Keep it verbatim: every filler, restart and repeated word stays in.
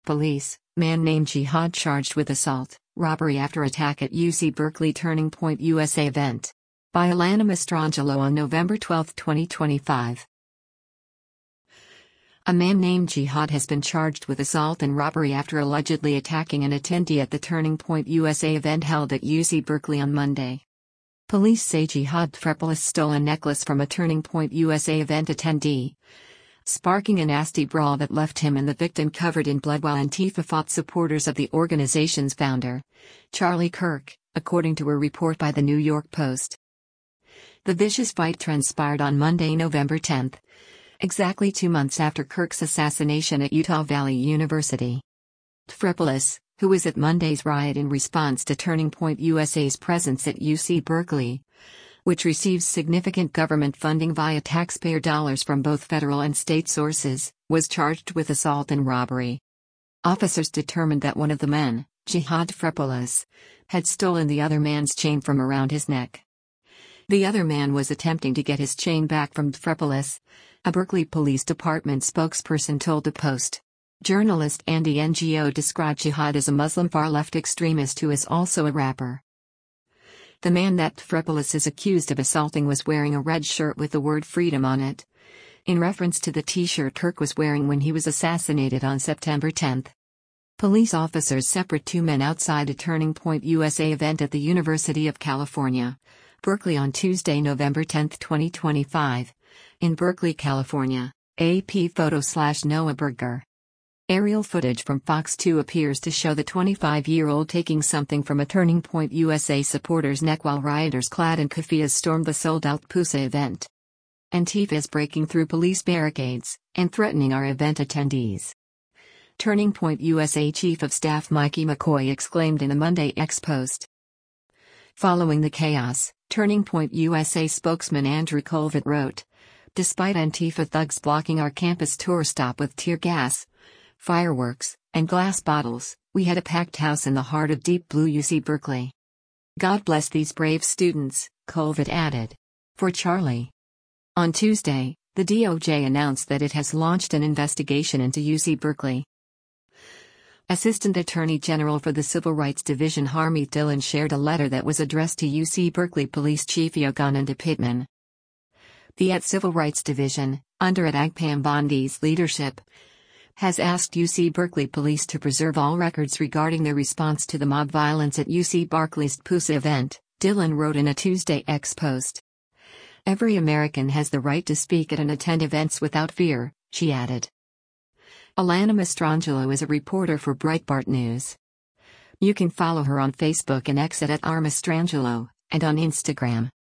police, man named Jihad charged with assault, robbery after attack at U C Berkeley Turning Point U S A event. By Alana Mastrangelo on November twelfth, twenty twenty-five. A man named Jihad has been charged with assault and robbery after allegedly attacking an attendee at the Turning Point U S A event held at U C Berkeley on Monday. Police say Jihad Frepolis stole a necklace from a Turning Point U S A event attendee, sparking a nasty brawl that left him and the victim covered in blood while Antifa fought supporters of the organization's founder, Charlie Kirk, according to a report by the New York Post. The vicious fight transpired on Monday, November tenth, exactly two months after Kirk's assassination at Utah Valley University. Frepolis, who was at Monday's riot in response to Turning Point U S A's presence at U C Berkeley, which receives significant government funding via taxpayer dollars from both federal and state sources, was charged with assault and robbery. Officers determined that one of the men, Jihad Frepolis, had stolen the other man's chain from around his neck. The other man was attempting to get his chain back from Frepolis, a Berkeley Police Department spokesperson told the Post. Journalist Andy Ngo described Jihad as a Muslim far-left extremist who is also a rapper. The man that Frepolis is accused of assaulting was wearing a red shirt with the word freedom on it, in reference to the t-shirt Kirk was wearing when he was assassinated on September tenth. Police officers separate two men outside a Turning Point U S A event at the University of California, Berkeley on Tuesday, November tenth, twenty twenty-five. In Berkeley, California, A P photo slash Noah Berger. Aerial footage from Fox two appears to show the twenty-five-year-old taking something from a Turning Point U S A supporter's neck while rioters clad in keffiyehs stormed the sold-out P U S A event. Antifa is breaking through police barricades and threatening our event attendees. Turning Point U S A Chief of Staff Mikey McCoy exclaimed in a Monday X post. Following the chaos, Turning Point U S A spokesman Andrew Colvett wrote, "Despite Antifa thugs blocking our campus tour stop with tear gas, fireworks, and glass bottles, we had a packed house in the heart of deep blue U C Berkeley. God bless these brave students," Colvett added. For Charlie. On Tuesday, the D O J announced that it has launched an investigation into U C Berkeley. Assistant Attorney General for the Civil Rights Division Harmeet Dillon shared a letter that was addressed to U C Berkeley Police Chief Yogananda Pittman. The at Civil Rights Division, under at Agpam Bondi's leadership, has asked U C Berkeley Police to preserve all records regarding their response to the mob violence at U C Berkeley's P U S A event, Dillon wrote in a Tuesday X post. "Every American has the right to speak at and attend events without fear," she added. Alana Mastrangelo is a reporter for Breitbart News. You can follow her on Facebook and X at, at r mastrangelo, and on Instagram.